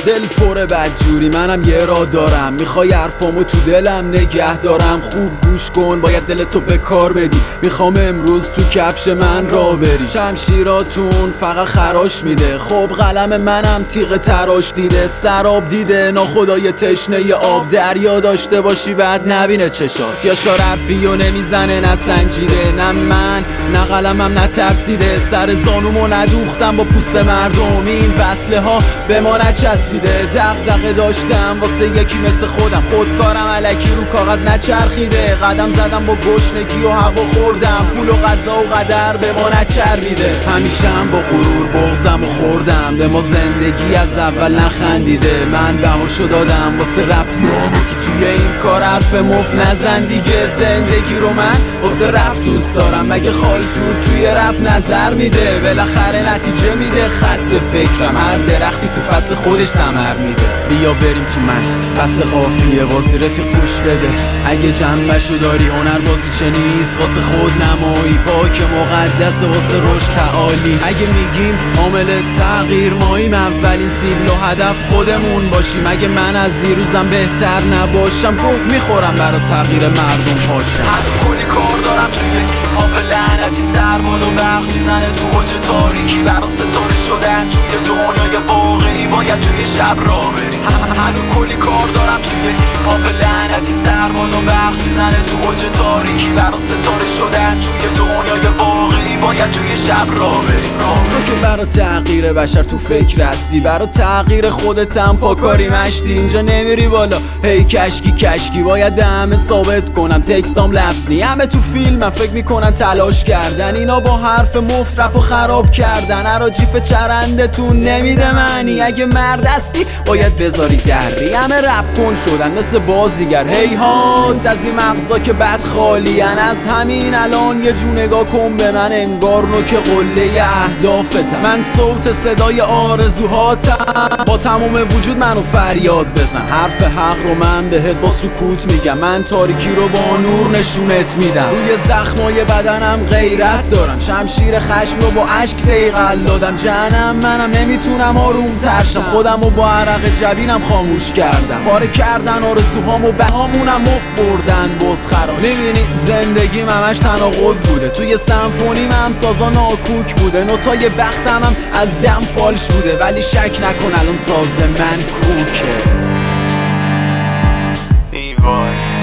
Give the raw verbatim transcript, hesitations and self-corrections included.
دل پر بدجوری منم یه را دارم، میخوای حرفامو تو دلم نگه دارم. خوب گوش کن باید دلتو به کار بدی، میخوام امروز تو کفش من را بری. شمشیراتون فقط خراش میده، خب قلم منم تیغ تراش دیده. سراب دیده ناخدای تشنه آب، دریا داشته باشی بعد نبینه چشات. یا شار حرفی و نمیزنه نسنجیده، نه من نه قلمم نترسیده. سر زانومو ندوختم با پوست مردم، این وصله ها به ما نچسبیده. دغدغه داشتم واسه یکی مثل خودم، خودکارم الکی رو کاغذ نچرخیده. قدم زدم با گشنگی و هوا خوردم، پول و غذا و قدر به ما نچربیده. همیشه هم با غرور بغضم و خوردم، به ما زندگی از اول نخندیده. من بهاشو دادم واسه رپ، لعنتی توی این کار حرف مف نزن دیگه. زندگی رو من واسه رپ دوست دارم، مگه خالتور توی رپ نظر میده؟ بالاخره نتیجه میده خط فکرم، هر درختی تو فصل خودش ثمر میده. بیا بریم تو متن بس قافیه بازی، رفیق گوش بده اگه جنبشو داری. هنر بازی چه نیست واسه خود نمایی، پاک مقدس واسه رشد تعالی. اگه میگیم عامل تغییر ماییم، اولین سیبل و هدف خودمون باشیم. اگه من از دیروزم بهتر نباشم، گوه میخورم برا تغییر مردم پاشم. هنو کلی کار دارم توی این آب لعنتی، سرباد و برق میزنه تو اوج تاریکی. برا ستاره شدن توی دنیای واقعی باید توی شب را بریم. هنو کلی کار دارم توی این آب لعنتی، سرباد و برق میزنه تو اوج تاریکی. برا ستاره شدن توی دنیای واقعی باید توی شب را بریم. تو که برا تغییر بشر تو فکر هستی، برا تغییر خودتم پاکاری مشتی. اینجا نمیری بالا هی کشکی کشکی، باید به همه ثابت کنم تکستام لفظ نی. همه تو فیلمم فکر میکنن تلاش کردن، اینا با حرف مفت رپو خراب کردن. هر جیف چرندتون نمیده معنی، اگه مرد هستی باید بذاری دری. همه رپ کن شدن مثل بازیگر، هی هات از این مغزا که بد خالیان. از همین الان یه جو نگاه کن به من، انگار نوک قله اهدافتم. من صوت صدای آرزوهاتم، با تمام وجود منو فریاد بزن. حرف حق رو من بهت با سکوت میگم، من تاریکی رو با نور نشونت میدم. روی زخمای بدنم غیرت دارم، شمشیر خشم رو با عشق سیقل دادم. جهنم منم نمیتونم آروم ترشم، خودم رو با عرق جبینم خاموش کردم. پاره کردن آرزوهامو بهامونم مفت بردن بز خراش. میبینی زندگیم همش تناقض بوده، توی سمفونیم هم سازا ناکوک بوده. نوتای بختم هم از دم فالش بوده، ولی شک نکن الان ساز من کوکه. ای وای